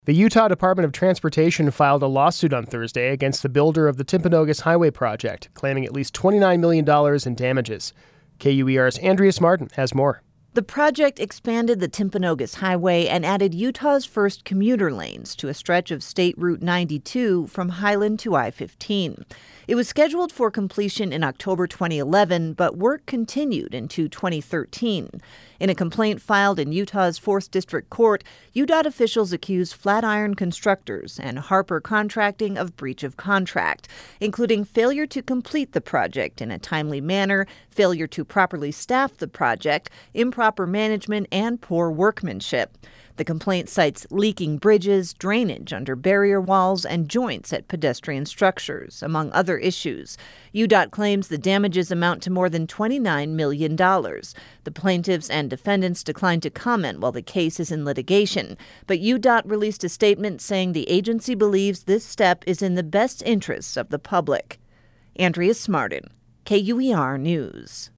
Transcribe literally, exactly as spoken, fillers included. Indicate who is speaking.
Speaker 1: The Utah Department of Transportation filed a lawsuit on Thursday against the builder of the Timpanogos Highway project, claiming at least twenty-nine million dollars in damages. K U E R's Andreas Martin has more.
Speaker 2: The project expanded the Timpanogos Highway and added Utah's first commuter lanes to a stretch of State Route ninety-two from Highland to I fifteen. It was scheduled for completion in October twenty eleven, but work continued into twenty thirteen. In a complaint filed in Utah's fourth District Court, U D O T officials accused Flatiron Constructors and Harper Contracting of breach of contract, including failure to complete the project in a timely manner, failure to properly staff the project, improper management, and poor workmanship. The complaint cites leaking bridges, drainage under barrier walls, and joints at pedestrian structures, among other issues. U D O T claims the damages amount to more than twenty-nine million dollars. The plaintiffs and defendants declined to comment while the case is in litigation, but U D O T released a statement saying the agency believes this step is in the best interests of the public. Andreas Martin, K U E R News.